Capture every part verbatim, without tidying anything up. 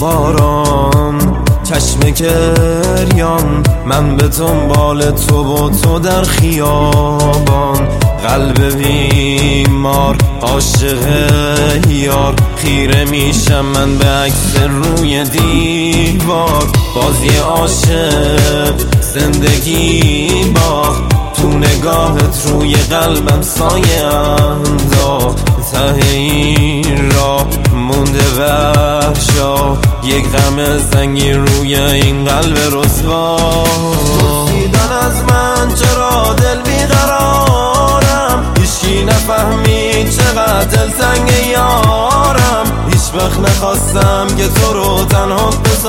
باران چشم گریان، من به دنبال تو و تو در خیابان. قلب بیمار عاشق یار، خیره میشم من به عکس روی دیوار. بازی عاشق زندگی باخت، تو نگاهت روی قلبم سایه انداخت. ته این راه مونده وحشا، یک غم زنگی روی این قلب رسوا. پرسیدن از من چرا دل بیقرارم، هیچکی نفهمید چقدر دلتنگ یارم. هیچ وقت نخواستم که تو رو تنها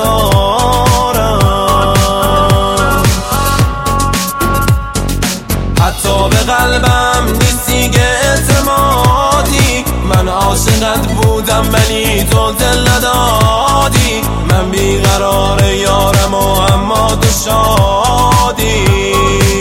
بذارم، حتی به قلبم نیستی که اعتمادی. من عاشقت بودم ولی تو دل ندادی، من بیقرار یارم و اما تو شادی.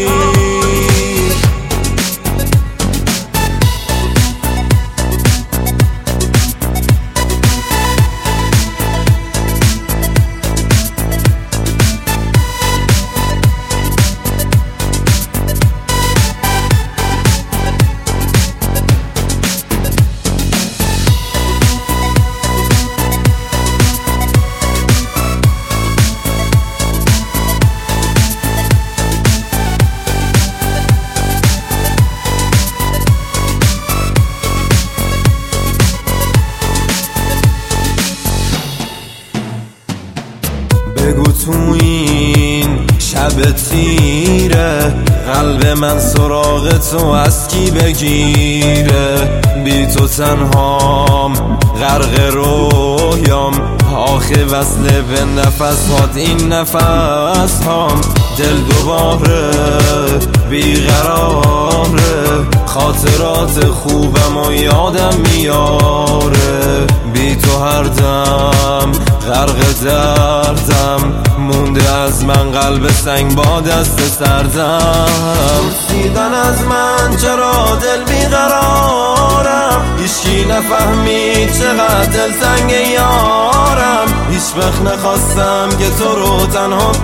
بگو تو این شب تیره، قلب من سراغ تو از کی بگیره. بی تو تنهام غرق رویام، آخه وصل به نفس هات این نفس هام. دل دوباره بیقراره، خاطرات خوبم و یادم میاره. بی تو هر دم غرق دردم، مونده از من قلب سنگ با دست سردم. پرسیدن از من چرا دل بیقرارم، هیچکی نفهمید چقدر دلتنگ یارم. هیچ وقت نخواستم که تو رو تنها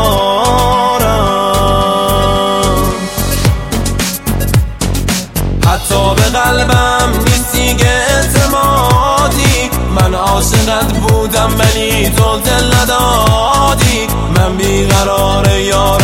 بذارم، حتی به قلبم نیستی که اعتمادی. من عاشقت بودم ولی تو دل ندادی، من بیقرار یار